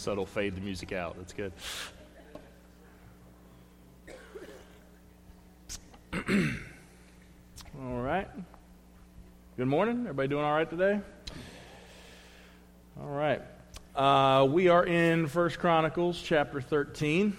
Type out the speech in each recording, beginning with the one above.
subtle fade the music out. That's good. All right. Good morning. Everybody doing all right today? All right. We are in 1 Chronicles chapter 13.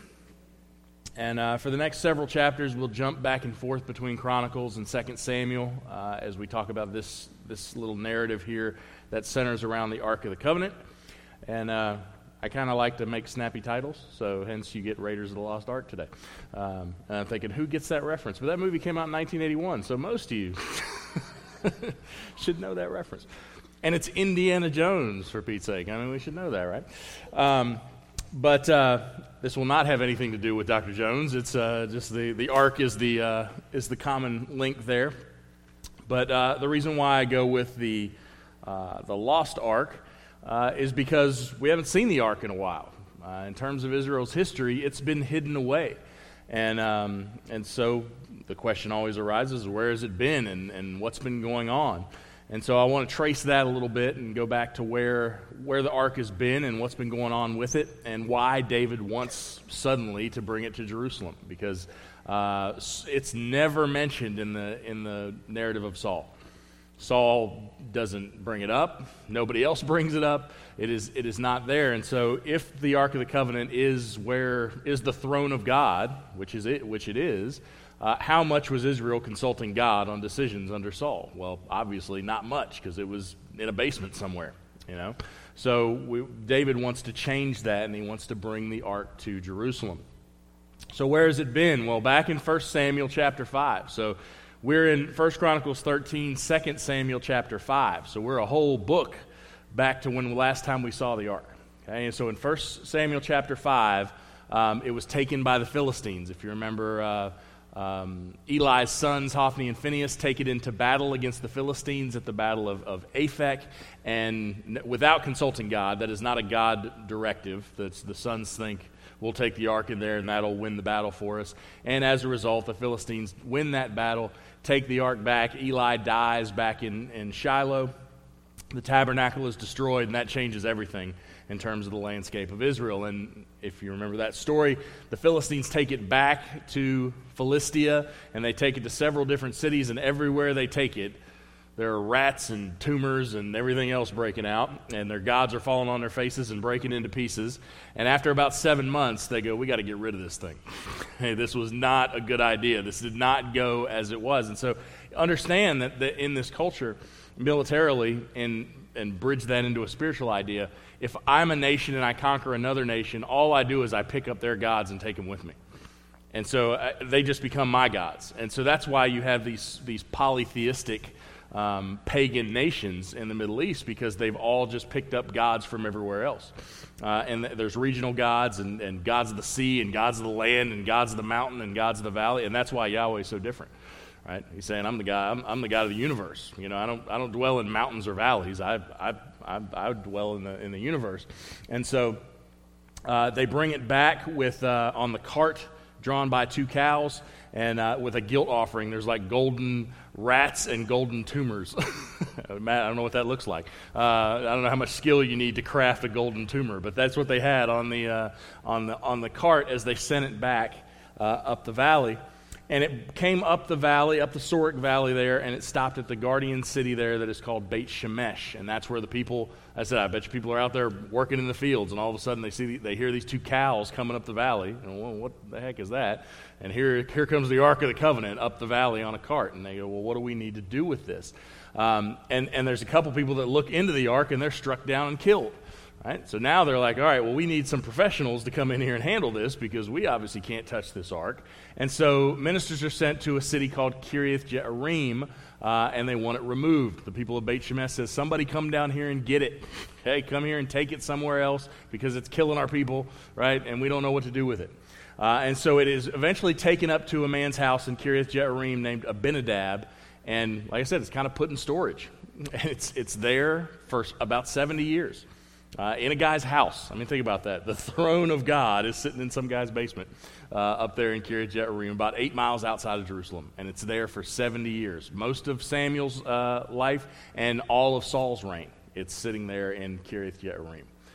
And for the next several chapters, we'll jump back and forth between Chronicles and 2 Samuel as we talk about this little narrative here that centers around the Ark of the Covenant. And I kind of like to make snappy titles, so hence you get Raiders of the Lost Ark today. And I'm thinking, who gets that reference? But that movie came out in 1981, so most of you should know that reference. And it's Indiana Jones, for Pete's sake. I mean, we should know that, right? But this will not have anything to do with Dr. Jones. It's just the Ark is the common link there. But the reason why I go with the Lost Ark is because we haven't seen the Ark in a while. In terms of Israel's history, it's been hidden away, and so the question always arises: where has it been, and what's been going on? And so I want to trace that a little bit and go back to where the Ark has been and what's been going on with it, and why David wants suddenly to bring it to Jerusalem, because it's never mentioned in the narrative of Saul. Saul doesn't bring it up. Nobody else brings it up. It is not there. And so, if the Ark of the Covenant is the throne of God, which it is. How much was Israel consulting God on decisions under Saul? Well, obviously not much, because it was in a basement somewhere, So David wants to change that, and he wants to bring the Ark to Jerusalem. So where has it been? Well, back in 1 Samuel chapter 5. So we're in 1 Chronicles 13, 2 Samuel chapter 5. So we're a whole book back to when the last time we saw the Ark. Okay, and so in 1 Samuel chapter 5, it was taken by the Philistines. If you remember, Eli's sons, Hophni and Phinehas, take it into battle against the Philistines at the battle of Aphek, and without consulting God. That is not a God directive. That's the sons think, we'll take the Ark in there and that'll win the battle for us. And as a result, the Philistines win that battle, take the Ark back. Eli dies back in Shiloh. The tabernacle is destroyed, and that changes everything in terms of the landscape of Israel. And if you remember that story, the Philistines take it back to Philistia, and they take it to several different cities, and everywhere they take it, there are rats and tumors and everything else breaking out, and their gods are falling on their faces and breaking into pieces. And after about 7 months, they go, we got to get rid of this thing. Hey, this was not a good idea. This did not go as it was. And so understand that in this culture, militarily, and bridge that into a spiritual idea, if I'm a nation and I conquer another nation, all I do is I pick up their gods and take them with me. And so they just become my gods. And so that's why you have these polytheistic pagan nations in the Middle East, because they've all just picked up gods from everywhere else. And there's regional gods and gods of the sea and gods of the land and gods of the mountain and gods of the valley, and that's why Yahweh is so different. Right? He's saying, I'm the God of the universe. I don't dwell in mountains or valleys. I dwell in the universe. And so they bring it back with on the cart drawn by 2 cows, and with a guilt offering. There's like golden rats and golden tumors. Matt, I don't know what that looks like. I don't know how much skill you need to craft a golden tumor, but that's what they had on the cart as they sent it back up the valley. And it came up the valley, up the Sorek Valley there, and it stopped at the guardian city there that is called Beit Shemesh. And that's where the people, I bet you people are out there working in the fields, and all of a sudden they hear these 2 cows coming up the valley. And, well, what the heck is that? And here comes the Ark of the Covenant up the valley on a cart. And they go, well, what do we need to do with this? And there's a couple people that look into the Ark, and they're struck down and killed. Right? So now they're like, all right, well, we need some professionals to come in here and handle this, because we obviously can't touch this ark. And so ministers are sent to a city called Kiriath Jearim, and they want it removed. The people of Beit Shemesh says, somebody come down here and get it. Okay, come here and take it somewhere else, because it's killing our people, right? And we don't know what to do with it. And so it is eventually taken up to a man's house in Kiriath Jearim named Abinadab, and like I said, it's kind of put in storage. It's there for about 70 years. In a guy's house. I mean, think about that. The throne of God is sitting in some guy's basement up there in Kiriath Jearim, about 8 miles outside of Jerusalem, and it's there for 70 years. Most of Samuel's life and all of Saul's reign, it's sitting there in Kiriath Jearim.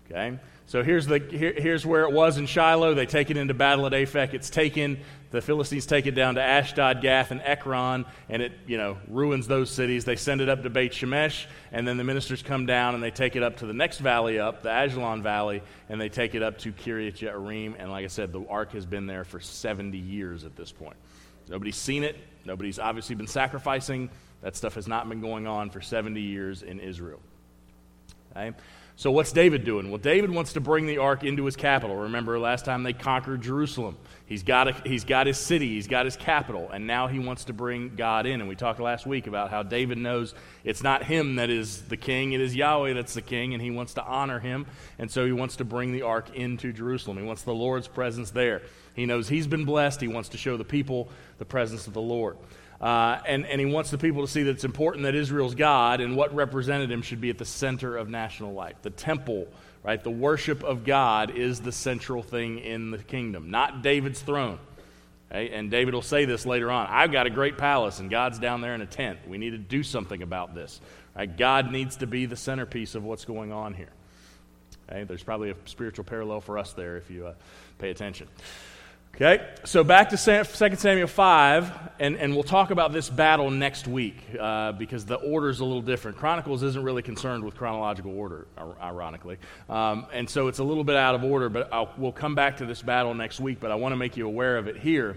Okay? So here's where it was in Shiloh. They take it into battle at Aphek. It's taken. The Philistines take it down to Ashdod, Gath, and Ekron, and it ruins those cities. They send it up to Beit Shemesh, and then the ministers come down and they take it up to the next valley up, the Ajalon Valley, and they take it up to Kiriath Jearim. And like I said, the ark has been there for 70 years at this point. Nobody's seen it. Nobody's obviously been sacrificing. That stuff has not been going on for 70 years in Israel. Okay? So what's David doing? Well, David wants to bring the ark into his capital. Remember last time they conquered Jerusalem. He's got his city, he's got his capital, and now he wants to bring God in. And we talked last week about how David knows it's not him that is the king, it is Yahweh that's the king, and he wants to honor him. And so he wants to bring the ark into Jerusalem. He wants the Lord's presence there. He knows he's been blessed. He wants to show the people the presence of the Lord. And he wants the people to see that it's important that Israel's God and what represented him should be at the center of national life. The temple, right? The worship of God is the central thing in the kingdom, not David's throne. Okay? And David will say this later on. I've got a great palace and God's down there in a tent. We need to do something about this. Right? God needs to be the centerpiece of what's going on here. Okay? There's probably a spiritual parallel for us there if you pay attention. Okay, so back to 2 Samuel 5, and we'll talk about this battle next week because the order's a little different. Chronicles isn't really concerned with chronological order, ironically, and so it's a little bit out of order, but we'll come back to this battle next week, but I want to make you aware of it here.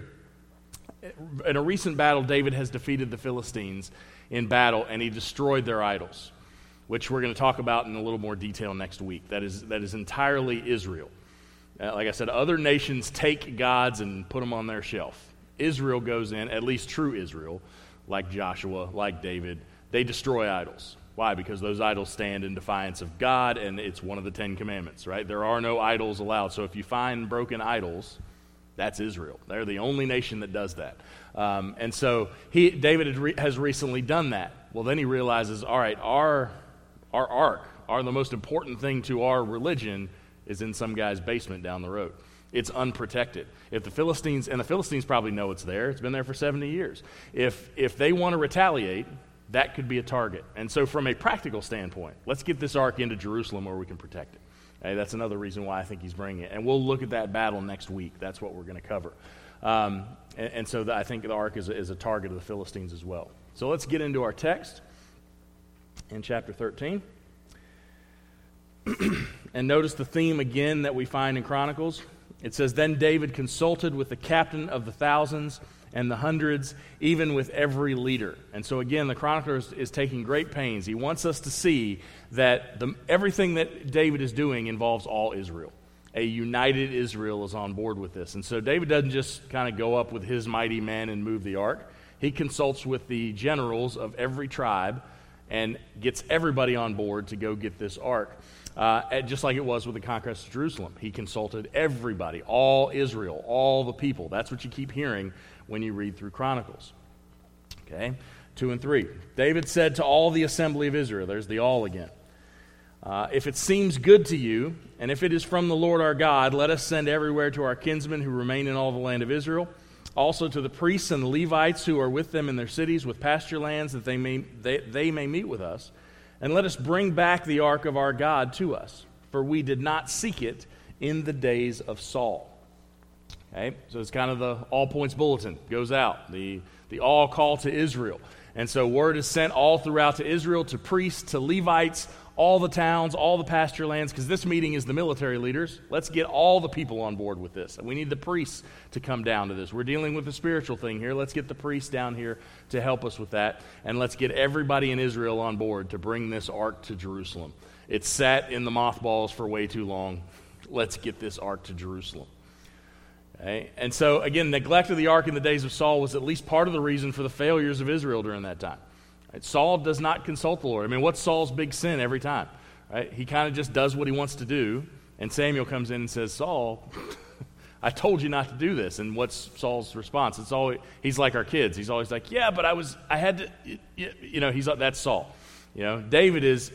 In a recent battle, David has defeated the Philistines in battle, and he destroyed their idols, which we're going to talk about in a little more detail next week. That is entirely Israel. Like I said, other nations take gods and put them on their shelf. Israel goes in, at least true Israel, like Joshua, like David, they destroy idols. Why? Because those idols stand in defiance of God, and it's one of the 10 Commandments, right? There are no idols allowed. So if you find broken idols, that's Israel. They're the only nation that does that. And so David has recently done that. Well, then he realizes, all right, our ark, the most important thing to our religion is in some guy's basement down the road. It's unprotected. If the Philistines probably know it's there. It's been there for 70 years. If they want to retaliate, that could be a target. And so from a practical standpoint, let's get this ark into Jerusalem where we can protect it. Okay, that's another reason why I think he's bringing it. And we'll look at that battle next week. That's what we're going to cover. And so I think the ark is a target of the Philistines as well. So let's get into our text in chapter 13. And notice the theme again that we find in Chronicles. It says, Then David consulted with the captain of the thousands and the hundreds, even with every leader. And so again, the chronicler is taking great pains. He wants us to see that everything that David is doing involves all Israel. A united Israel is on board with this. And so David doesn't just kind of go up with his mighty men and move the ark. He consults with the generals of every tribe and gets everybody on board to go get this ark. Just like it was with the conquest of Jerusalem. He consulted everybody, all Israel, all the people. That's what you keep hearing when you read through Chronicles. Okay, 2 and 3. David said to all the assembly of Israel, there's the all again, if it seems good to you, and if it is from the Lord our God, let us send everywhere to our kinsmen who remain in all the land of Israel, also to the priests and the Levites who are with them in their cities with pasture lands, that they may meet with us. And let us bring back the ark of our God to us, for we did not seek it in the days of Saul. Okay, so it's kind of the all points bulletin goes out, the all call to Israel. And so word is sent all throughout to Israel, to priests, to Levites, all the towns, all the pasture lands, because this meeting is the military leaders. Let's get all the people on board with this. We need the priests to come down to this. We're dealing with the spiritual thing here. Let's get the priests down here to help us with that. And let's get everybody in Israel on board to bring this ark to Jerusalem. It's sat in the mothballs for way too long. Let's get this ark to Jerusalem. Okay? And so, again, neglect of the ark in the days of Saul was at least part of the reason for the failures of Israel during that time. Right? Saul does not consult the Lord. I mean, what's Saul's big sin every time? Right? He kind of just does what he wants to do, and Samuel comes in and says, Saul, I told you not to do this. And what's Saul's response? It's always, he's like our kids. He's always like, yeah, but I had to, that's Saul. David is,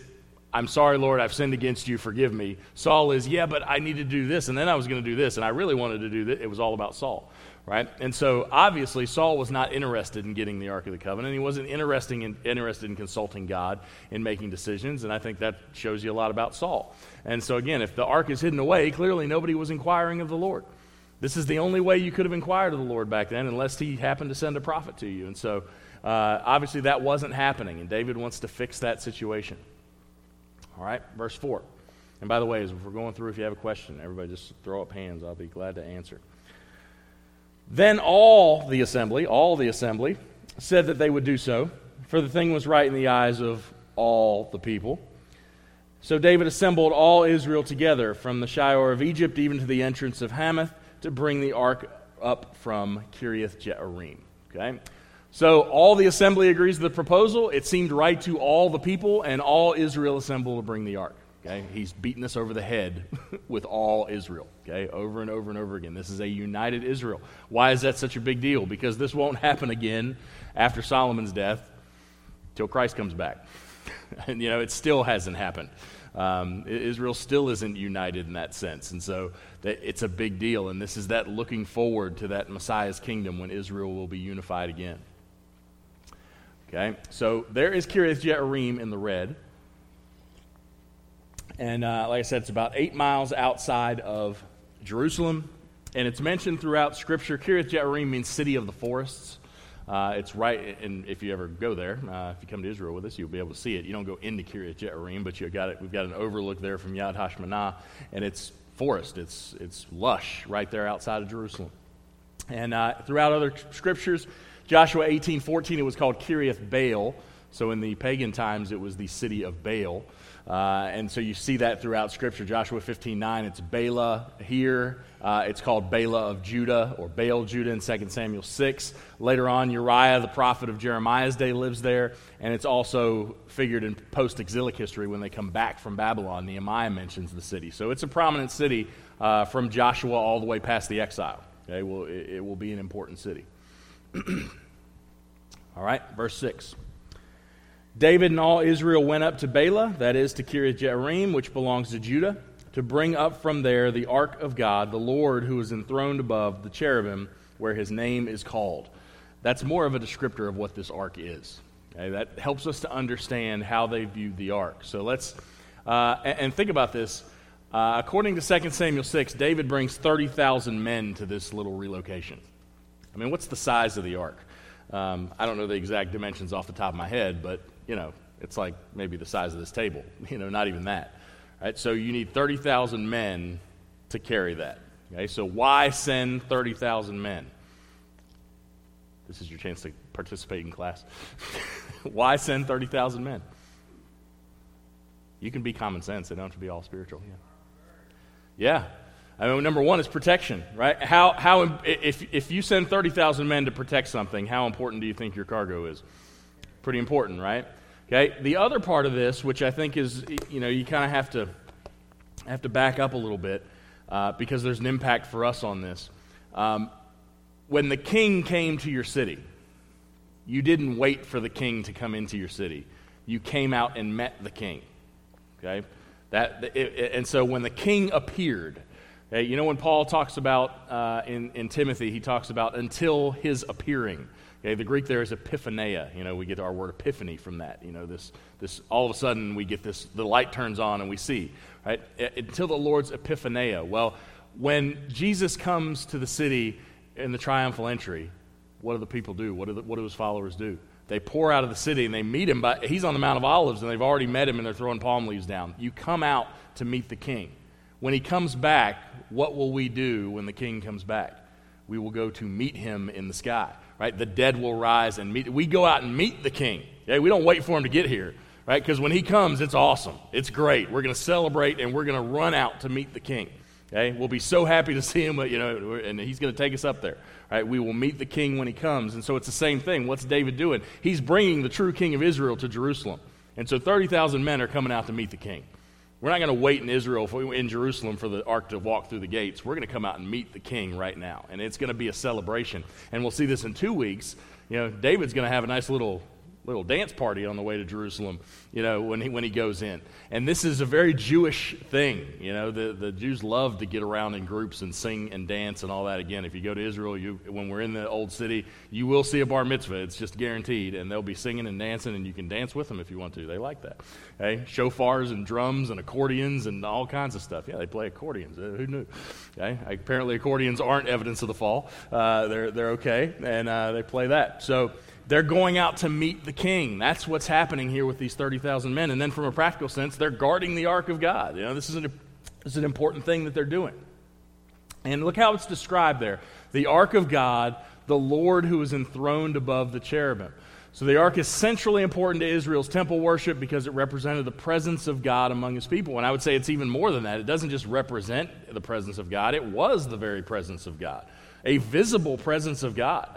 I'm sorry, Lord, I've sinned against you, forgive me. Saul is, yeah, but I need to do this, and then I was going to do this, and I really wanted to do this. It was all about Saul, right? And so, obviously, Saul was not interested in getting the Ark of the Covenant. He wasn't interested in consulting God in making decisions, and I think that shows you a lot about Saul. And so, again, if the Ark is hidden away, clearly nobody was inquiring of the Lord. This is the only way you could have inquired of the Lord back then, unless he happened to send a prophet to you. And so, obviously, that wasn't happening, and David wants to fix that situation. All right, verse 4. And by the way, as we're going through, if you have a question, everybody just throw up hands. I'll be glad to answer. Then all the assembly, said that they would do so, for the thing was right in the eyes of all the people. So David assembled all Israel together, from the Shior of Egypt even to the entrance of Hamath, to bring the ark up from Kiriath Jearim. Okay? So all the assembly agrees to the proposal. It seemed right to all the people, and all Israel assembled to bring the ark. Okay? He's beating us over the head with all Israel, okay, over and over and over again. This is a united Israel. Why is that such a big deal? Because this won't happen again after Solomon's death till Christ comes back. And, it still hasn't happened. Israel still isn't united in that sense. And so it's a big deal. And this is that looking forward to that Messiah's kingdom when Israel will be unified again. Okay, so there is Kiriath Jearim in the red. And like I said, it's about 8 miles outside of Jerusalem. And it's mentioned throughout Scripture. Kiriath Jearim means city of the forests. It's right, and if you ever go there, if you come to Israel with us, you'll be able to see it. You don't go into Kiriath Jearim, but we've got an overlook there from Yad Hashmanah, and it's forest. It's lush right there outside of Jerusalem. And throughout other scriptures, Joshua 18:14, it was called Kiriath Baal. So in the pagan times, it was the city of Baal. And so you see that throughout Scripture. Joshua 15:9, it's Bela here. It's called Bela of Judah, or Baal Judah in 2 Samuel 6. Later on, Uriah, the prophet of Jeremiah's day, lives there. And it's also figured in post-exilic history when they come back from Babylon. Nehemiah mentions the city. So it's a prominent city from Joshua all the way past the exile. Okay, well, it will be an important city. All right, verse 6. David and all Israel went up to Bela, that is to Kiriath Jearim, which belongs to Judah, to bring up from there the ark of God, the Lord who is enthroned above the cherubim, where his name is called. That's more of a descriptor of what this ark is. Okay, that helps us to understand how they viewed the ark. So let's, and think about this. According to 2 Samuel 6, David brings 30,000 men to this little relocation. I mean, what's the size of the ark? I don't know the exact dimensions off the top of my head, but, it's like maybe the size of this table. Not even that. Right? So you need 30,000 men to carry that. Okay? So why send 30,000 men? This is your chance to participate in class. Why send 30,000 men? You can be common sense. They don't have to be all spiritual. Yeah. I mean, number one is protection, right? If you send 30,000 men to protect something, how important do you think your cargo is? Pretty important, right? Okay. The other part of this, which I think is, you kind of have to back up a little bit because there's an impact for us on this. When the king came to your city, you didn't wait for the king to come into your city. You came out and met the king. Okay. And so when the king appeared. Okay, when Paul talks about in Timothy, he talks about until his appearing. Okay, the Greek there is epiphaneia. We get our word epiphany from that. This all of a sudden we get this, the light turns on and we see, right? Until the Lord's epiphaneia. Well, when Jesus comes to the city in the triumphal entry, what do the people do? What do his followers do? They pour out of the city and they meet him. He's on the Mount of Olives and they've already met him and they're throwing palm leaves down. You come out to meet the king. When he comes back, what will we do when the king comes back? We will go to meet him in the sky, right? The dead will rise and meet. We go out and meet the king. Okay? We don't wait for him to get here, right? Because when he comes, it's awesome. It's great. We're going to celebrate and we're going to run out to meet the king. Okay? We'll be so happy to see him, and he's going to take us up there, right? We will meet the king when he comes. And so it's the same thing. What's David doing? He's bringing the true king of Israel to Jerusalem. And so 30,000 men are coming out to meet the king. We're not going to wait in Jerusalem for the ark to walk through the gates. We're going to come out and meet the king right now. And it's going to be a celebration. And we'll see this in 2 weeks. David's going to have a nice little little dance party on the way to Jerusalem, when he goes in. And this is a very Jewish thing. The Jews love to get around in groups and sing and dance and all that. Again, if you go to Israel, when we're in the old city, you will see a bar mitzvah. It's just guaranteed. And they'll be singing and dancing, and you can dance with them if you want to. They like that. Okay? Shofars and drums and accordions and all kinds of stuff. Yeah, they play accordions. Who knew? Okay? Apparently accordions aren't evidence of the fall. They're okay, and they play that. So they're going out to meet the king. That's what's happening here with these 30,000 men. And then from a practical sense, they're guarding the ark of God. This is an important thing that they're doing. And look how it's described there. The ark of God, the Lord who is enthroned above the cherubim. So the ark is centrally important to Israel's temple worship because it represented the presence of God among his people. And I would say it's even more than that. It doesn't just represent the presence of God. It was the very presence of God. A visible presence of God.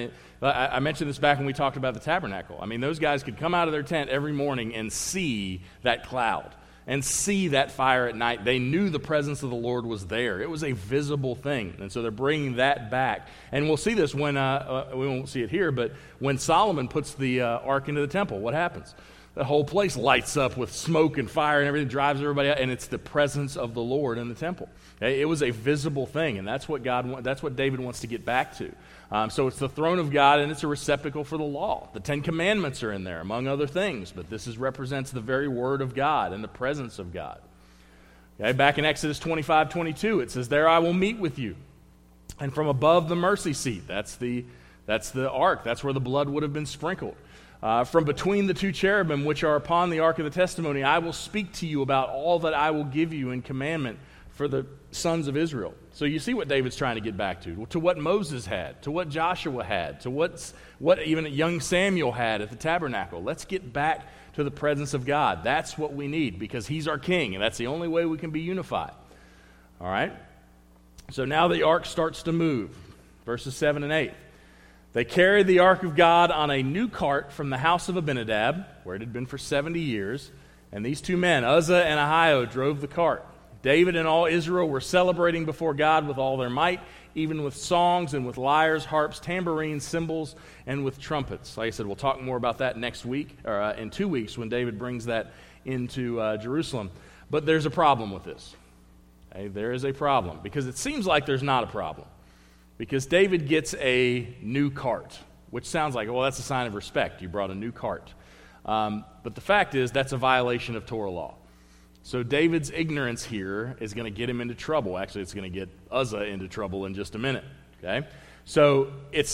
I mentioned this back when we talked about the tabernacle. Those guys could come out of their tent every morning and see that cloud and see that fire at night. They knew the presence of the Lord was there. It was a visible thing. And so they're bringing that back. And we'll see this when, we won't see it here, but when Solomon puts the ark into the temple, what happens? The whole place lights up with smoke and fire and everything, drives everybody out, and it's the presence of the Lord in the temple. Okay? It was a visible thing, and that's what David wants to get back to. So it's the throne of God, and it's a receptacle for the law. The Ten Commandments are in there, among other things, but this represents the very word of God and the presence of God. Okay? Back in Exodus 25:22, it says, "There I will meet with you, and from above the mercy seat," that's the ark, that's where the blood would have been sprinkled. "From between the two cherubim which are upon the ark of the testimony, I will speak to you about all that I will give you in commandment for the sons of Israel." So you see what David's trying to get back to what Moses had, to what Joshua had, to what even young Samuel had at the tabernacle. Let's get back to the presence of God. That's what we need because he's our king, and that's the only way we can be unified. All right? So now the ark starts to move. Verses 7 and 8. "They carried the ark of God on a new cart from the house of Abinadab, where it had been for 70 years, and these two men, Uzzah and Ahio, drove the cart. David and all Israel were celebrating before God with all their might, even with songs and with lyres, harps, tambourines, cymbals, and with trumpets." Like I said, we'll talk more about that next week, or in 2 weeks when David brings that into Jerusalem. But there's a problem with this. Okay? There is a problem, because it seems like there's not a problem. Because David gets a new cart, which sounds like, well, that's a sign of respect. You brought a new cart. But the fact is, that's a violation of Torah law. So David's ignorance here is going to get him into trouble. Actually, it's going to get Uzzah into trouble in just a minute. Okay? So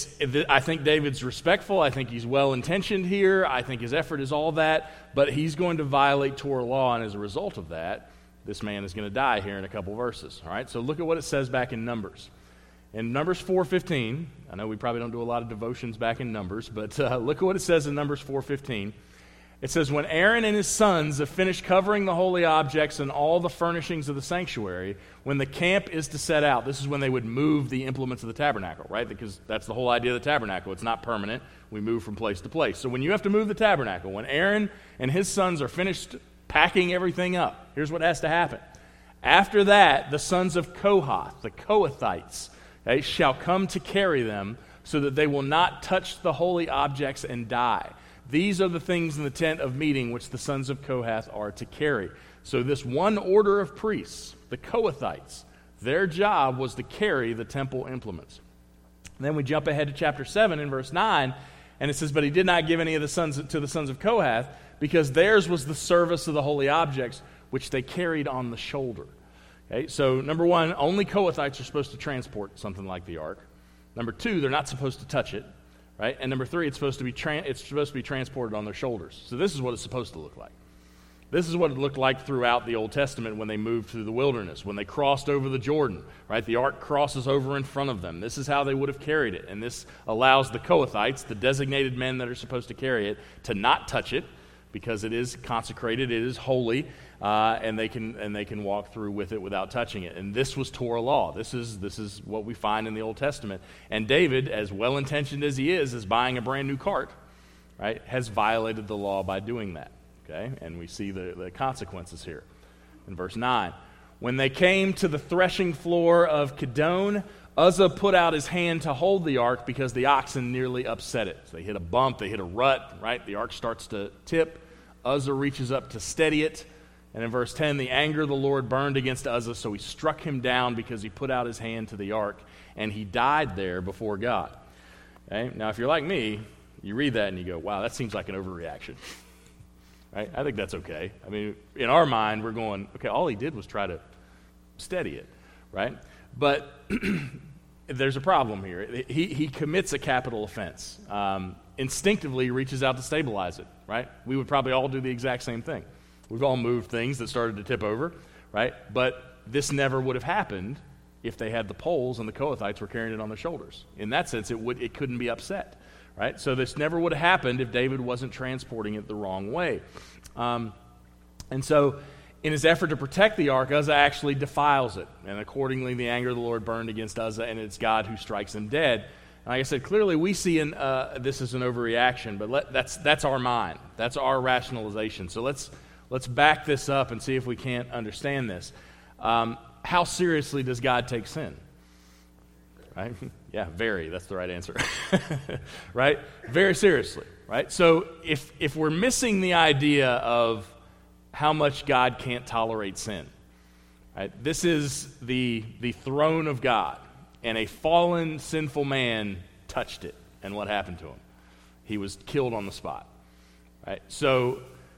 I think David's respectful. I think he's well-intentioned here. I think his effort is all that. But he's going to violate Torah law, and as a result of that, this man is going to die here in a couple verses. All right? So look at what it says back in Numbers. In Numbers 4:15, I know we probably don't do a lot of devotions back in Numbers, but look at what it says in Numbers 4:15. It says, "When Aaron and his sons have finished covering the holy objects and all the furnishings of the sanctuary, when the camp is to set out," this is when they would move the implements of the tabernacle, right? Because that's the whole idea of the tabernacle. It's not permanent. We move from place to place. So when you have to move the tabernacle, when Aaron and his sons are finished packing everything up, here's what has to happen. After that, the sons of Kohath, the Kohathites, shall come to carry them so that they will not touch the holy objects and die. These are the things in the tent of meeting which the sons of Kohath are to carry. So this one order of priests, the Kohathites, their job was to carry the temple implements. And then we jump ahead to chapter 7 in verse 9, and it says, "But he did not give any of the sons to the sons of Kohath, because theirs was the service of the holy objects, which they carried on the shoulder." Okay, so number one, only Kohathites are supposed to transport something like the ark. Number two, they're not supposed to touch it. Right? And number three, it's supposed to be transported on their shoulders. So this is what it's supposed to look like. This is what it looked like throughout the Old Testament when they moved through the wilderness, when they crossed over the Jordan. Right? The ark crosses over in front of them. This is how they would have carried it. And this allows the Kohathites, the designated men that are supposed to carry it, to not touch it because it is consecrated, it is holy, and they can walk through with it without touching it. And this was Torah law. This is what we find in the Old Testament. And David, as well-intentioned as he is buying a brand new cart, right, has violated the law by doing that. Okay, and we see the consequences here in verse 9. When they came to the threshing floor of Kidon, Uzzah put out his hand to hold the ark because the oxen nearly upset it. So they hit a bump, they hit a rut, right? The ark starts to tip. Uzzah reaches up to steady it. And in verse 10, the anger of the Lord burned against Uzzah, so he struck him down because he put out his hand to the ark, and he died there before God. Okay? Now, if you're like me, you read that and you go, wow, that seems like an overreaction. Right? I think that's okay. I mean, in our mind, we're going, okay, all he did was try to steady it, right? But there's a problem here. He commits a capital offense. Instinctively, he reaches out to stabilize it, right? We would probably all do the exact same thing. We've all moved things that started to tip over, right? But this never would have happened if they had the poles and the Kohathites were carrying it on their shoulders. In that sense, it couldn't be upset, right? So this never would have happened if David wasn't transporting it the wrong way. And so in his effort to protect the ark, Uzzah actually defiles it. And accordingly, the anger of the Lord burned against Uzzah, and it's God who strikes him dead. Like I said, clearly we see this as an overreaction, but that's our mind. That's our rationalization. So let's back this up and see if we can't understand this. How seriously does God take sin? Right? Yeah, very. That's the right answer. Right? Very seriously. Right? So if we're missing the idea of how much God can't tolerate sin, right? This is the throne of God, and a fallen, sinful man touched it, and what happened to him? He was killed on the spot. Right? So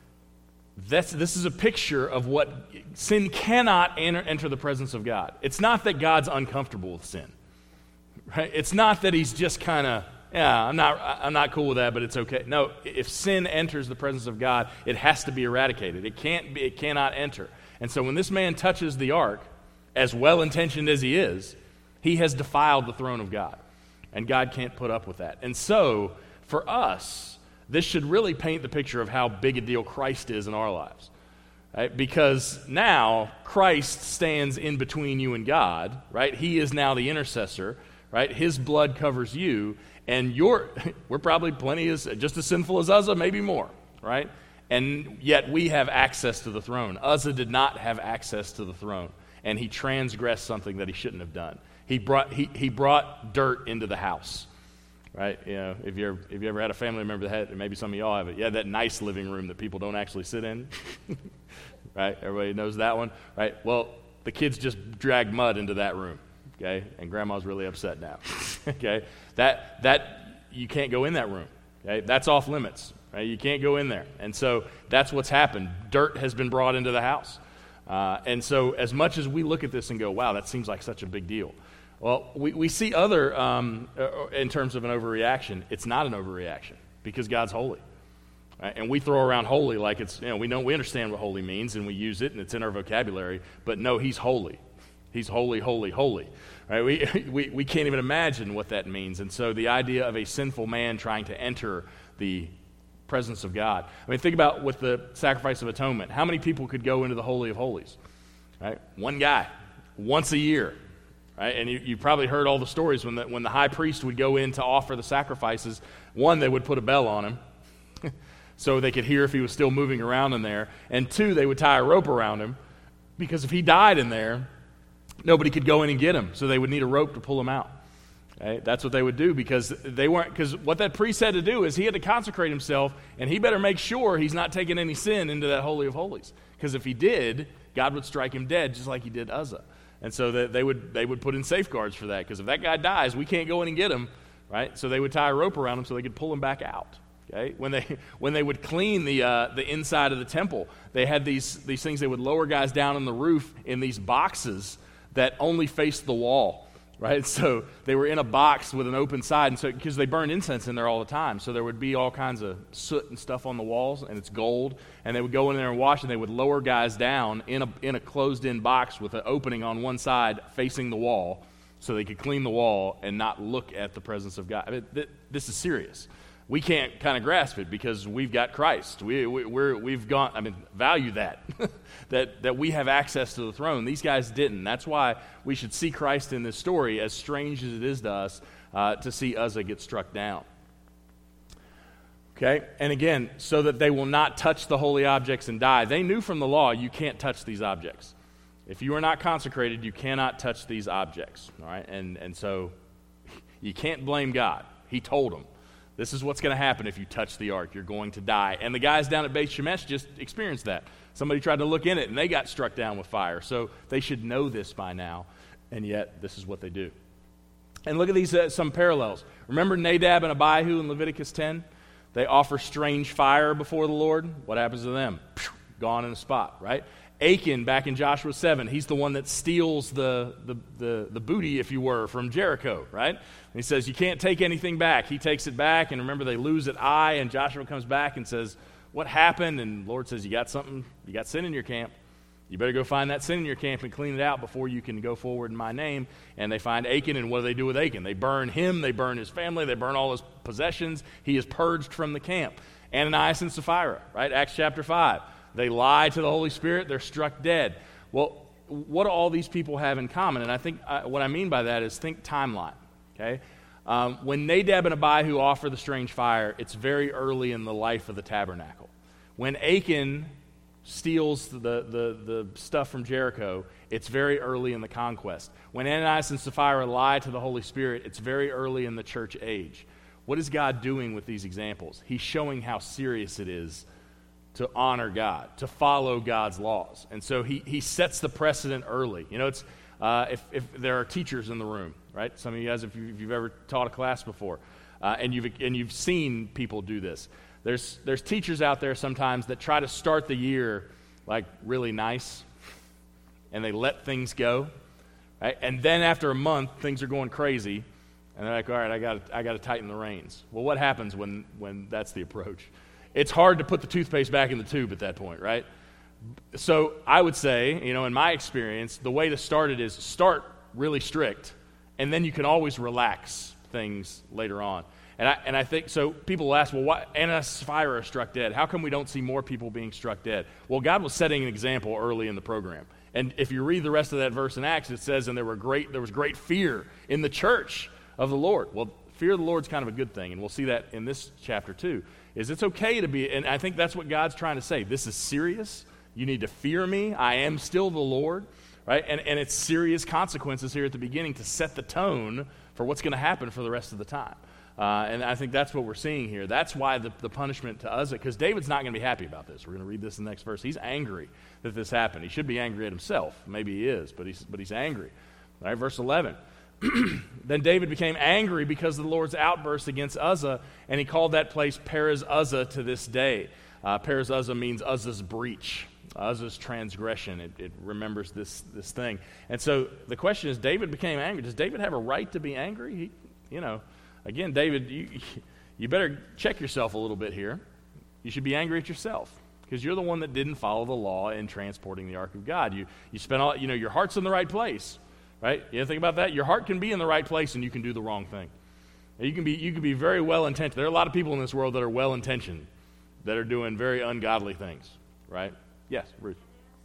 this is a picture of what sin cannot enter the presence of God. It's not that God's uncomfortable with sin. Right? It's not that he's just kind of, yeah, I'm not cool with that, but it's okay. No, if sin enters the presence of God, it has to be eradicated. It cannot enter. And so when this man touches the ark, as well-intentioned as he is, he has defiled the throne of God. And God can't put up with that. And so, for us, this should really paint the picture of how big a deal Christ is in our lives. Right? Because now, Christ stands in between you and God, right? He is now the intercessor, right? His blood covers you, and we're probably just as sinful as Uzzah, maybe more, right? And yet we have access to the throne. Uzzah did not have access to the throne, and he transgressed something that he shouldn't have done. He brought dirt into the house, right? You know, if you ever had a family member that had, maybe some of y'all have it, you had that nice living room that people don't actually sit in, right? Everybody knows that one, right? Well, the kids just dragged mud into that room. Okay, and grandma's really upset now. Okay, that you can't go in that room. Okay, that's off limits. Right, you can't go in there, and so that's what's happened. Dirt has been brought into the house, and so as much as we look at this and go, "Wow, that seems like such a big deal," well, we see other in terms of an overreaction. It's not an overreaction because God's holy, right? And we throw around holy like it's we understand what holy means and we use it and it's in our vocabulary. But no, He's holy. He's holy, holy, holy. Right? We can't even imagine what that means. And so the idea of a sinful man trying to enter the presence of God. I mean, think about with the sacrifice of atonement. How many people could go into the Holy of Holies? Right? One guy, once a year. Right? And you probably heard all the stories when the high priest would go in to offer the sacrifices. One, they would put a bell on him so they could hear if he was still moving around in there. And two, they would tie a rope around him because if he died in there, nobody could go in and get him, so they would need a rope to pull him out. Okay? That's what they would do because what that priest had to do is he had to consecrate himself, and he better make sure he's not taking any sin into that Holy of Holies. Because if he did, God would strike him dead just like he did Uzzah. And so they would put in safeguards for that because if that guy dies, we can't go in and get him, right? So they would tie a rope around him so they could pull him back out. Okay? When they would clean the inside of the temple, they had these things they would lower guys down on the roof in these boxes that only faced the wall, right? So they were in a box with an open side, and so because they burned incense in there all the time, so there would be all kinds of soot and stuff on the walls, and it's gold, and they would go in there and wash, and they would lower guys down in a closed-in box with an opening on one side facing the wall, so they could clean the wall and not look at the presence of God. I mean, this is serious. We can't kind of grasp it because we've got Christ. We've gone. I mean, value that that we have access to the throne. These guys didn't. That's why we should see Christ in this story, as strange as it is to us, to see Uzzah get struck down. Okay, and again, so that they will not touch the holy objects and die. They knew from the law you can't touch these objects. If you are not consecrated, you cannot touch these objects, all right? And so you can't blame God. He told them, this is what's going to happen if you touch the ark. You're going to die. And the guys down at Beit Shemesh just experienced that. Somebody tried to look in it, and they got struck down with fire. So they should know this by now, and yet this is what they do. And look at these some parallels. Remember Nadab and Abihu in Leviticus 10? They offer strange fire before the Lord. What happens to them? Gone in a spot, right? Achan, back in Joshua 7, he's the one that steals the booty, if you were, from Jericho, right? And he says, you can't take anything back. He takes it back, and remember, they lose at Ai, and Joshua comes back and says, what happened? And the Lord says, you got something, you got sin in your camp. You better go find that sin in your camp and clean it out before you can go forward in my name. And they find Achan, and what do they do with Achan? They burn him, they burn his family, they burn all his possessions. He is purged from the camp. Ananias and Sapphira, right? Acts chapter 5. They lie to the Holy Spirit, they're struck dead. Well, what do all these people have in common? And I think what I mean by that is think timeline, okay? When Nadab and Abihu offer the strange fire, it's very early in the life of the tabernacle. When Achan steals the stuff from Jericho, it's very early in the conquest. When Ananias and Sapphira lie to the Holy Spirit, it's very early in the church age. What is God doing with these examples? He's showing how serious it is to honor God, to follow God's laws. And so he sets the precedent early. You know, it's if there are teachers in the room, right? Some of you guys, if you've ever taught a class before, and you've seen people do this. There's teachers out there sometimes that try to start the year like really nice, and they let things go, right? And then after a month, things are going crazy, and they're like, all right, I got to tighten the reins. Well, what happens when that's the approach? It's hard to put the toothpaste back in the tube at that point, right? So I would say, you know, in my experience, the way to start it is start really strict, and then you can always relax things later on. And I think, so people will ask, well, why Ananias and Sapphira are struck dead? How come we don't see more people being struck dead? Well, God was setting an example early in the program. And if you read the rest of that verse in Acts, it says, and there was great fear in the church of the Lord. Well, fear of the Lord is kind of a good thing, and we'll see that in this chapter too. Is it's okay to be, and I think that's what God's trying to say. This is serious. You need to fear me. I am still the Lord, right? And it's serious consequences here at the beginning to set the tone for what's going to happen for the rest of the time. And I think that's what we're seeing here. That's why the punishment to Uzzah, because David's not going to be happy about this. We're going to read this in the next verse. He's angry that this happened. He should be angry at himself. Maybe he is, but he's angry. All right, verse 11. Then David became angry because of the Lord's outburst against Uzzah, and he called that place Perez Uzzah to this day. Perez Uzzah means Uzzah's breach, Uzzah's transgression. It remembers this thing. And so the question is, David became angry. Does David have a right to be angry? Again, David, you better check yourself a little bit here. You should be angry at yourself because you're the one that didn't follow the law in transporting the ark of God. You spent all, your heart's in the right place. Right? You ever think about that? Your heart can be in the right place and you can do the wrong thing. You can be very well-intentioned. There are a lot of people in this world that are well-intentioned, that are doing very ungodly things. Right? Yes, Ruth.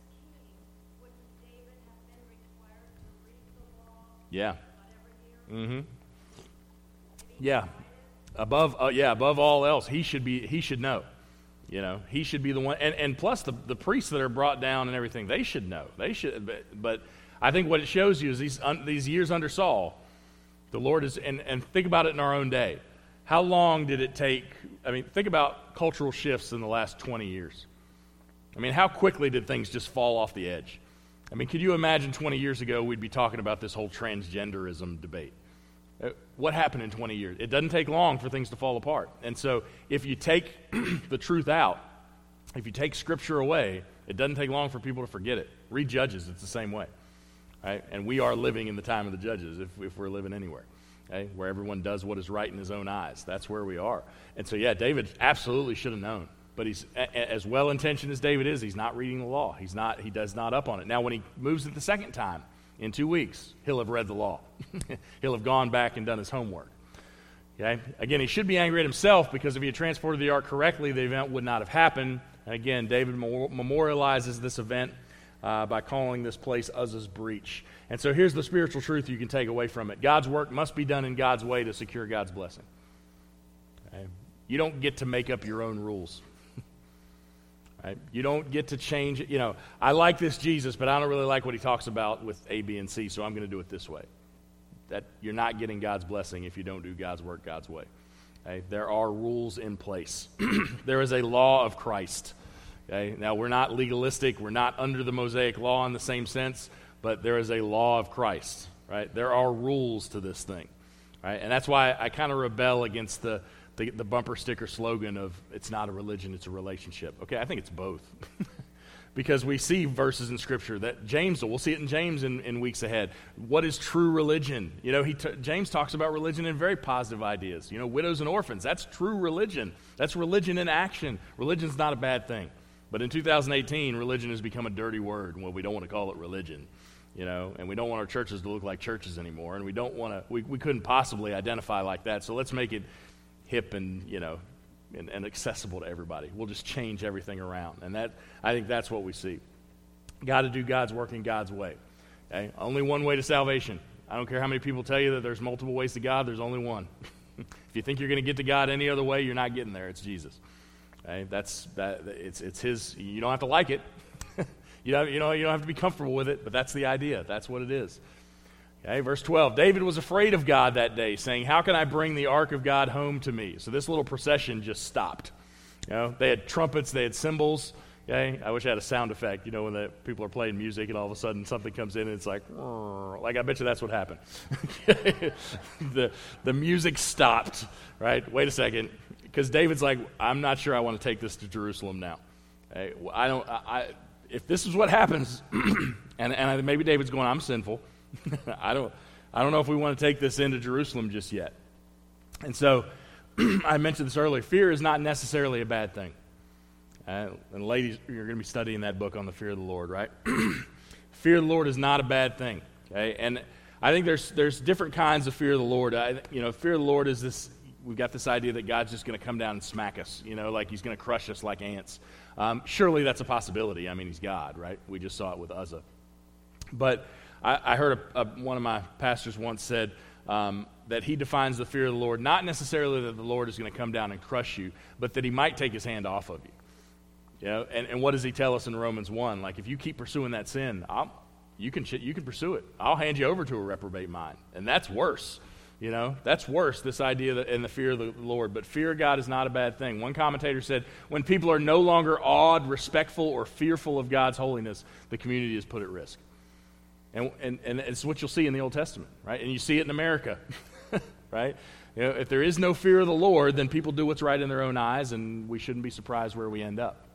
Yeah. Mm-hmm. Yeah. Above all else, he should know. He should be the one. And plus the priests that are brought down and everything, they should know. They should, but I think what it shows you is these years under Saul, the Lord is, and think about it in our own day. How long did it take? I mean, think about cultural shifts in the last 20 years. I mean, how quickly did things just fall off the edge? I mean, could you imagine 20 years ago we'd be talking about this whole transgenderism debate? What happened in 20 years? It doesn't take long for things to fall apart. And so if you take the truth out, if you take Scripture away, it doesn't take long for people to forget it. Read Judges, it's the same way. Right? And we are living in the time of the Judges if we're living anywhere, okay? Where everyone does what is right in his own eyes. That's where we are. And so, yeah, David absolutely should have known. But he's as well-intentioned as David is, he's not reading the law. He does not up on it. Now, when he moves it the second time, in 2 weeks, he'll have read the law. He'll have gone back and done his homework. Okay? Again, he should be angry at himself because if he had transported the ark correctly, the event would not have happened. And again, David memorializes this event by calling this place Uzzah's breach. And so here's the spiritual truth you can take away from it. God's work must be done in God's way to secure God's blessing. Okay? You don't get to make up your own rules. Right? You don't get to change it. I like this Jesus, but I don't really like what he talks about with A, B, and C, so I'm going to do it this way. That you're not getting God's blessing if you don't do God's work God's way. Okay? There are rules in place. There is a law of Christ. Okay? Now, we're not legalistic. We're not under the Mosaic law in the same sense, but there is a law of Christ. Right? There are rules to this thing. Right? And that's why I kind of rebel against the bumper sticker slogan of it's not a religion, it's a relationship. Okay, I think it's both. Because we see verses in Scripture that we'll see it in James in weeks ahead. What is true religion? James talks about religion in very positive ideas. Widows and orphans, that's true religion. That's religion in action. Religion's not a bad thing. But in 2018, religion has become a dirty word. Well, we don't want to call it religion. And we don't want our churches to look like churches anymore. And we don't want to, we couldn't possibly identify like that. So let's make it hip and accessible to everybody. We'll just change everything around. And I think that's what we see. Got to do God's work in God's way. Okay? Only one way to salvation. I don't care how many people tell you that there's multiple ways to God, there's only one. If you think you're going to get to God any other way, you're not getting there. It's Jesus. Okay? It's his. You don't have to like it. You don't have to be comfortable with it, but that's the idea. That's what it is. Okay, verse 12, David was afraid of God that day, saying, how can I bring the ark of God home to me? So this little procession just stopped. They had trumpets, they had cymbals. Okay, I wish I had a sound effect, when the people are playing music and all of a sudden something comes in and it's like I bet you that's what happened. The music stopped, right? Wait a second, because David's like, I'm not sure I want to take this to Jerusalem now. Okay, if this is what happens, and maybe David's going, I'm sinful. I don't know if we want to take this into Jerusalem just yet. And so, I mentioned this earlier, fear is not necessarily a bad thing. And ladies, you're going to be studying that book on the fear of the Lord, right? Fear of the Lord is not a bad thing. Okay? And I think there's different kinds of fear of the Lord. Fear of the Lord is this, we've got this idea that God's just going to come down and smack us, like he's going to crush us like ants. Surely that's a possibility. I mean, he's God, right? We just saw it with Uzzah. But I heard one of my pastors once said that he defines the fear of the Lord, not necessarily that the Lord is going to come down and crush you, but that he might take his hand off of you. And what does he tell us in Romans 1? Like, if you keep pursuing that sin, you can pursue it. I'll hand you over to a reprobate mind. And that's worse. That's worse, this idea and the fear of the Lord. But fear of God is not a bad thing. One commentator said, when people are no longer awed, respectful, or fearful of God's holiness, the community is put at risk. And it's what you'll see in the Old Testament, right? And you see it in America, right? If there is no fear of the Lord, then people do what's right in their own eyes, and we shouldn't be surprised where we end up.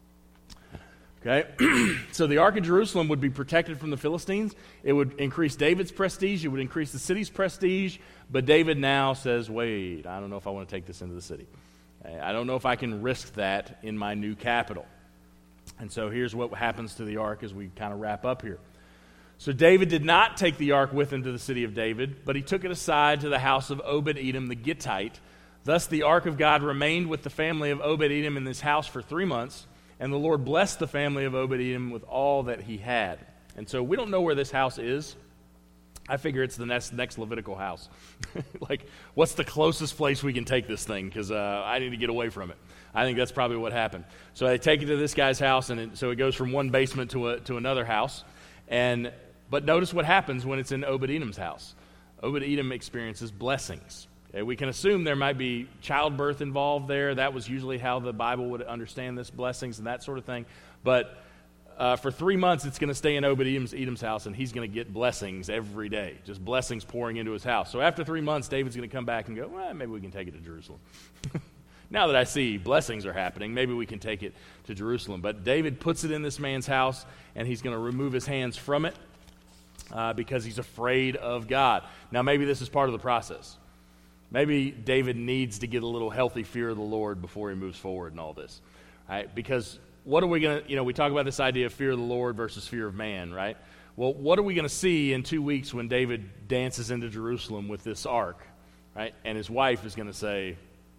Okay? So the Ark of Jerusalem would be protected from the Philistines. It would increase David's prestige. It would increase the city's prestige. But David now says, wait, I don't know if I want to take this into the city. I don't know if I can risk that in my new capital. And so here's what happens to the Ark as we kind of wrap up here. So David did not take the ark with him to the city of David, but he took it aside to the house of Obed-Edom the Gittite. Thus the ark of God remained with the family of Obed-Edom in this house for 3 months, and the Lord blessed the family of Obed-Edom with all that he had. And so we don't know where this house is. I figure it's the next Levitical house. Like, what's the closest place we can take this thing? Because I need to get away from it. I think that's probably what happened. So they take it to this guy's house, and so it goes from one basement to another house. But notice what happens when it's in Obed-Edom's house. Obed-Edom experiences blessings. Okay, we can assume there might be childbirth involved there. That was usually how the Bible would understand this, blessings and that sort of thing. But for 3 months, it's going to stay in Obed-Edom's house, and he's going to get blessings every day, just blessings pouring into his house. So after 3 months, David's going to come back and go, well, maybe we can take it to Jerusalem. Now that I see blessings are happening, maybe we can take it to Jerusalem. But David puts it in this man's house, and he's going to remove his hands from it because he's afraid of God. Now, maybe this is part of the process. Maybe David needs to get a little healthy fear of the Lord before he moves forward in all this. Right? Because what are we going to, we talk about this idea of fear of the Lord versus fear of man, right? Well, what are we going to see in 2 weeks when David dances into Jerusalem with this ark, right? And his wife is going to say,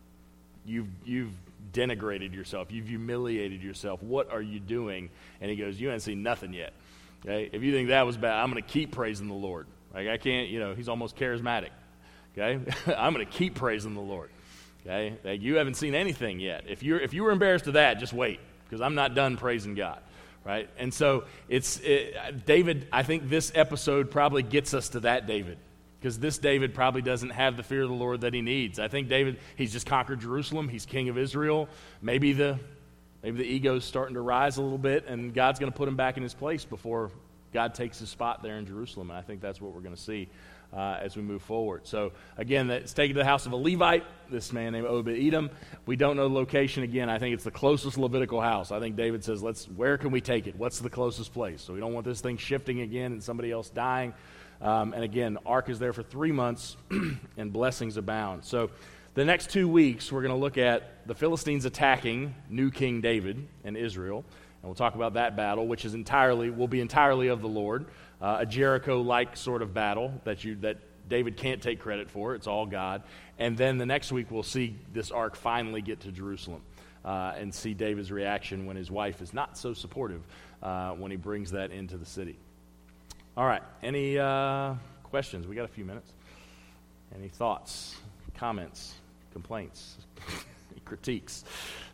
You've denigrated yourself. You've humiliated yourself. What are you doing? And he goes, you haven't seen nothing yet. Okay? If you think that was bad, I'm going to keep praising the Lord. Like, I can't, he's almost charismatic. Okay? I'm going to keep praising the Lord. Okay? Like, you haven't seen anything yet. If you were embarrassed of that, just wait, because I'm not done praising God, right? And so David, I think this episode probably gets us to that David, because this David probably doesn't have the fear of the Lord that he needs. I think David, he's just conquered Jerusalem. He's king of Israel. Maybe the ego's starting to rise a little bit, and God's going to put him back in his place before God takes his spot there in Jerusalem. And I think that's what we're going to see as we move forward. So, again, it's taken to the house of a Levite, this man named Obed-Edom. We don't know the location. Again, I think it's the closest Levitical house. I think David says, where can we take it? What's the closest place? So we don't want this thing shifting again and somebody else dying. And again, Ark is there for 3 months, and blessings abound. So the next 2 weeks, we're going to look at the Philistines attacking new King David and Israel. And we'll talk about that battle, which will be entirely of the Lord. A Jericho-like sort of battle that David can't take credit for. It's all God. And then the next week we'll see this ark finally get to Jerusalem and see David's reaction when his wife is not so supportive when he brings that into the city. All right. Any questions? We got a few minutes. Any thoughts, comments, complaints, critiques?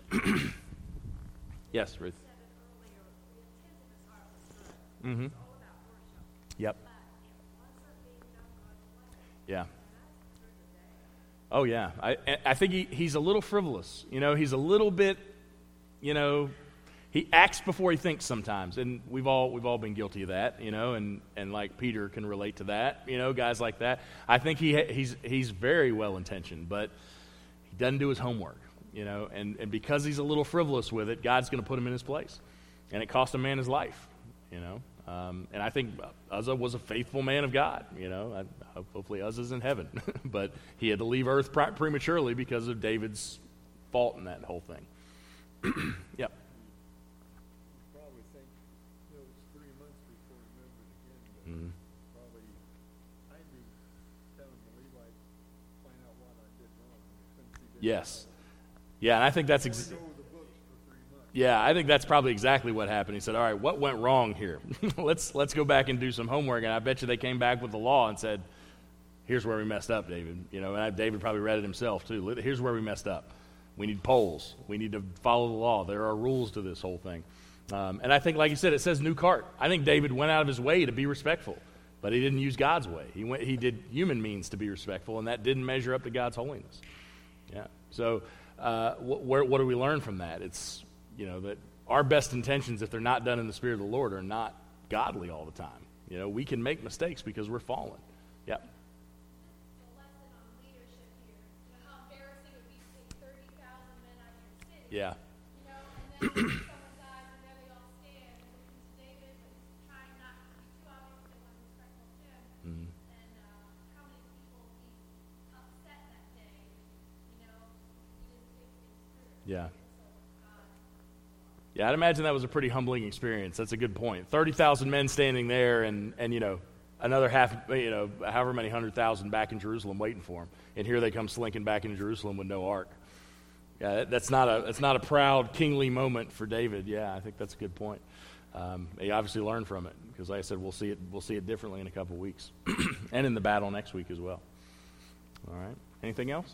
Yes, Ruth. Mm-hmm. Yep. Yeah. Oh, yeah. I think he's a little frivolous. He's a little bit, he acts before he thinks sometimes, and we've all been guilty of that, and like Peter can relate to that, guys like that. I think he's very well intentioned, but he doesn't do his homework, and because he's a little frivolous with it, God's going to put him in his place, and it cost a man his life. And I think Uzzah was a faithful man of God. Hopefully Uzzah's in heaven, but he had to leave earth prematurely because of David's fault in that whole thing. Yep. You probably think it was 3 months before he moved it again, but probably I do telling the Levites, find out what I did wrong. Yes. Yeah, and I think that's Yeah, I think that's probably exactly what happened. He said, all right, what went wrong here? let's go back and do some homework. And I bet you they came back with the law and said, here's where we messed up, David. And David probably read it himself, too. Here's where we messed up. We need polls. We need to follow the law. There are rules to this whole thing. And I think, like you said, it says new cart. I think David went out of his way to be respectful, but he didn't use God's way. He did human means to be respectful, and that didn't measure up to God's holiness. Yeah. So what do we learn from that? It's that our best intentions, if they're not done in the Spirit of the Lord, are not godly all the time. We can make mistakes because we're fallen. Yeah. The lesson on leadership here. How embarrassing it would be to take 30,000 men out of your city. Yeah. And then someone dies, and there they all stand, and looking to David, but he's trying not to be too obvious, they want to be respectful of him. And how many people will be upset that day, he didn't take things through. Yeah. Yeah, I'd imagine that was a pretty humbling experience. That's a good point. 30,000 men standing there and another however many 100,000 back in Jerusalem waiting for him. And here they come slinking back into Jerusalem with no ark. Yeah, that's not a proud, kingly moment for David. Yeah, I think that's a good point. He obviously learned from it because, like I said, we'll see it differently in a couple weeks and in the battle next week as well. All right. Anything else?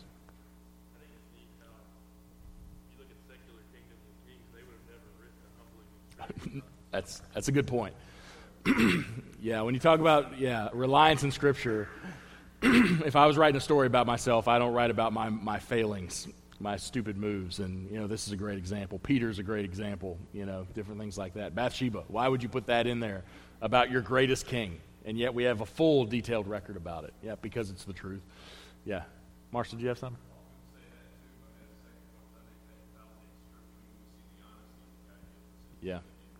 That's a good point. Yeah, when you talk about reliance in Scripture, if I was writing a story about myself, I don't write about my failings, my stupid moves, and this is a great example. Peter's a great example. Different things like that. Bathsheba, why would you put that in there about your greatest king? And yet we have a full, detailed record about it. Yeah, because it's the truth. Yeah, Marshall, do you have something? Yeah.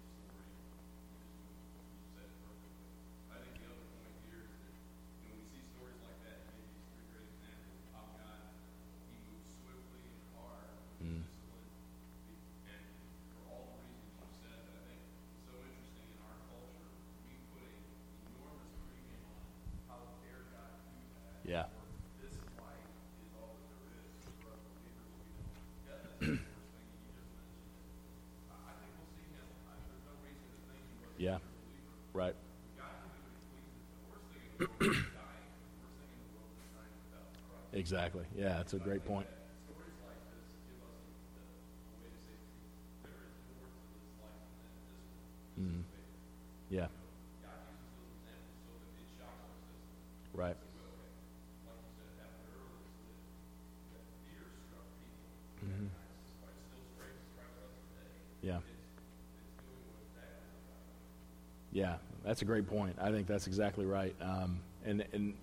Yeah. Yeah. Right. Exactly. Yeah, that's a great point. Yeah. Right. Mm-hmm. Yeah. Yeah, that's a great point. I think that's exactly right. And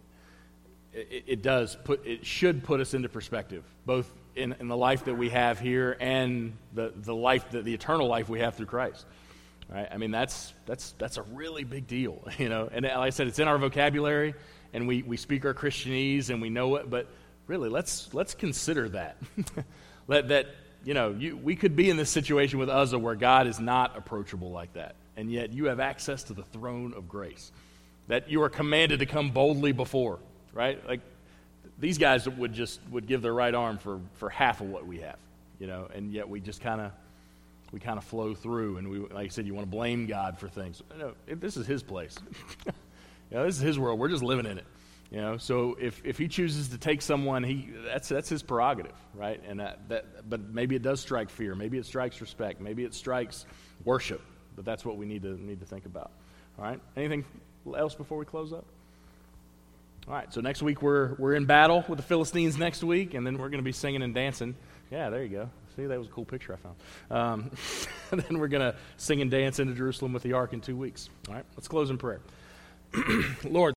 it should put us into perspective, both in the life that we have here and the life, the eternal life we have through Christ. Right? I mean, that's a really big deal, you know. And like I said, it's in our vocabulary, and we speak our Christianese, and we know it. But really, let's consider that. We could be in this situation with Uzzah where God is not approachable like that, and yet you have access to the throne of grace, that you are commanded to come boldly before. Right? Like these guys would give their right arm for half of what we have, you know, and yet we just kind of flow through, and we, like I said, you want to blame God for things. No, this is His place. This is His world. We're just living in it. You know, so if He chooses to take someone, that's His prerogative, right? And but maybe it does strike fear. Maybe it strikes respect. Maybe it strikes worship. But that's what we need to think about. All right. Anything else before we close up? All right. So next week we're in battle with the Philistines next week, and then we're going to be singing and dancing. Yeah, there you go. See, that was a cool picture I found. And then we're going to sing and dance into Jerusalem with the ark in 2 weeks. All right. Let's close in prayer. Lord.